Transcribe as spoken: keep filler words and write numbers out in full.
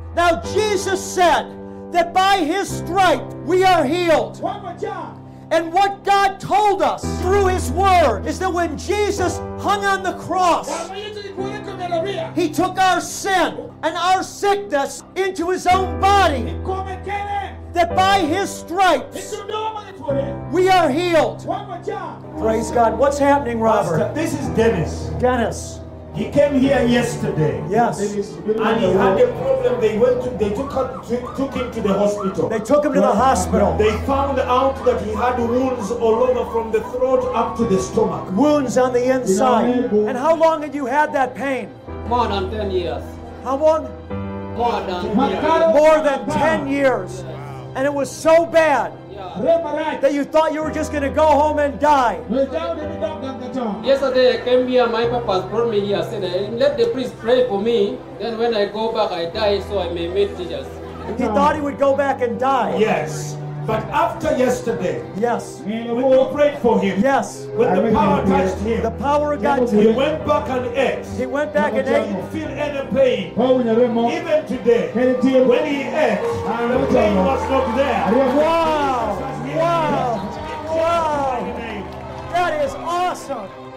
Now Jesus said that by His stripe we are healed. And what God told us through His Word is that when Jesus hung on the cross, He took our sin and our sickness into His own body. That by His stripes we are healed. Praise God. What's happening, Robert? Pastor, this is Dennis. Dennis. He came here yesterday. Yes. And he had a problem. They went to, they took, took, took him to the hospital. They took him to the hospital. They found out that he had wounds all over from the throat up to the stomach. Wounds on the inside. And how long had you had that pain? More than ten years. How long? More than More than ten years. And it was so bad that you thought you were just going to go home and die. Yesterday I came here, my papa brought me here, said, let the priest pray for me. Then when I go back, I die, so I may meet Jesus. He thought he would go back and die. Yes. But after yesterday, yes, when you prayed for him, yes, when the power touched him, the power of God, he went back and ate. He went back and he ate. didn't feel any pain. Even today, when he ate, the pain was not there. Wow! Wow! Wow! That is awesome!